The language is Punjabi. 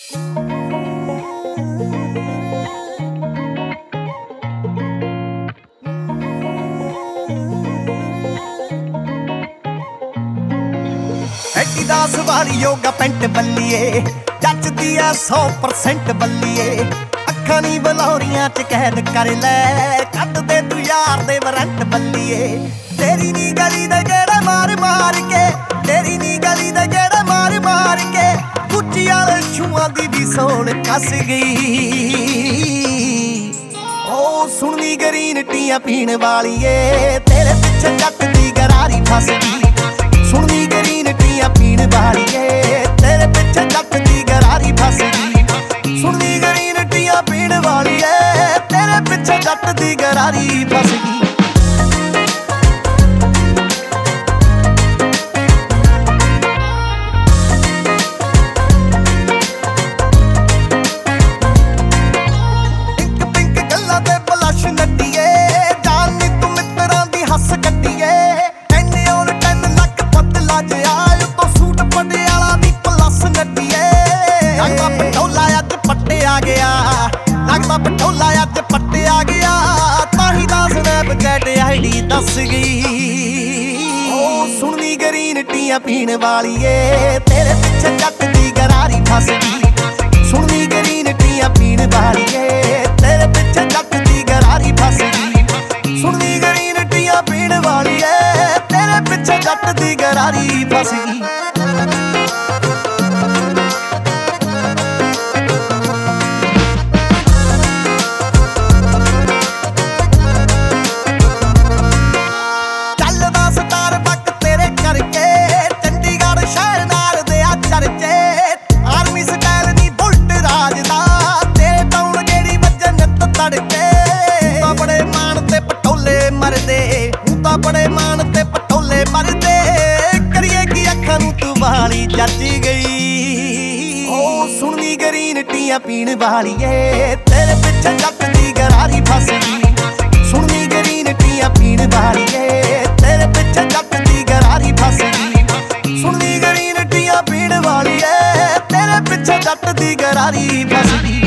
ਐਡੀਦਾਸ ਵਾਲੀ ਯੋਗਾ ਪੈਂਟ ਬੱਲੀਏ ਜੱਚਦੀ ਐ 100% ਬੱਲੀਏ। ਅੱਖਾਂ ਨੀ ਬਲੌਰੀਆਂ ਚ ਕੈਦ ਕਰ ਲੈ, ਕੱਢ ਦੇ ਤੂੰ ਯਾਰ ਦੇ ਵਾਰੰਟ ਬੱਲੀਏ। ਤੇਰੀ ਨੀ ਗਲੀ ਦੇ ਗੇੜੇ ਮਾਰ ਮਾਰ ਕੇ, ਤੇਰੀ ਨੀ ਗਲੀ ਦੇ ਗੇੜੇ ਮਾਰ ਮਾਰ ਕੇ ਗੁੱਚੀ ਵਾਲੇ ਸ਼ੂਆਂ ਦੀ ਵੀ ਸੋਹਣ ਕੱਸ ਗਈ। ਓ ਸੁਣਨੀ ਗਰੀਨ ਟੀਆਂ ਪੀਣ ਵਾਲੀਏ, ਤੇਰੇ ਪਿੱਛੇ ਜੱਟ ਦੀ ਗਰਾਰੀ ਫਸ ਗਈ। ਸੁਣਨੀ ਗਰੀਨ ਟੀਆਂ ਪੀਣ ਵਾਲੀਏ, ਤੇਰੇ ਪਿੱਛੇ ਜੱਟ ਦੀ ਗਰਾਰੀ ਫਸ ਗਈ। ਸੁਣਨੀ ਗਰੀਨ ਟੀਆਂ ਪੀਣ ਵਾਲੀਏ, ਤੇਰੇ ਪਿੱਛੇ ਜੱਟ ਦੀ ਗਰਾਰੀ ਫਸ ਗਈ। ਲੱਗਦਾ ਪਟੋਲਾ ਅੱਜ ਪੱਟਿਆ ਗਿਆ, ਤਾਹੀਂ ਦਾ ਸਨੈਪਚੈਟ ਆਈਡੀ ਦੱਸ ਗਈ। ਓ ਸੁਣਨੀ ਗਰੀਨ ਟੀਆਂ ਪੀਣ ਵਾਲੀਏ, ਤੇਰੇ ਪਿੱਛੇ ਜੱਟ ਦੀ ਗਰਾਰੀ ਫਸ ਗਈ। ਸੁਣਨੀ ਗਰੀਨ ਟੀਆਂ ਪੀਣ ਵਾਲੀਏ, ਤੇਰੇ ਪਿੱਛੇ ਜੱਟ ਦੀ ਗਰਾਰੀ ਫਸ ਗਈ। ਸੁਣਨੀ ਗਰੀਨ ਟੀਆਂ ਪੀਣ ਵਾਲੀਏ, ਤੇਰੇ ਪਿੱਛੇ ਜੱਟ ਦੀ ਗਰਾਰੀ ਫਸ ਗਈ। ਬੜੇ ਮਾਣ ਤੇ ਪਟੋਲੇ ਮਰਦੇ, ਕਰੀਏ ਕੀ ਅੱਖਾਂ ਨੂੰ ਤੂੰ ਵਾਲੀ ਜੱਜ ਗਈ। ਓ ਸੁਣਨੀ ਗਰੀਨ ਟੀਆਂ ਪੀਣ ਵਾਲੀਏ, ਤੇਰੇ ਪਿੱਛੇ ਜੱਟ ਦੀ ਗਰਾਰੀ ਫਸ ਗਈ। ਸੁਣਨੀ ਗਰੀਨ ਟੀਆਂ ਪੀਣ ਵਾਲੀਏ, ਤੇਰੇ ਪਿੱਛੇ ਜੱਟ ਦੀ ਗਰਾਰੀ ਫਸ ਗਈ। ਸੁਣਨੀ ਗਰੀਨ ਟੀਆਂ ਪੀਣ ਵਾਲੀਏ, ਤੇਰੇ ਪਿੱਛੇ ਜੱਟ ਦੀ ਗਰਾਰੀ ਫਸ ਗਈ।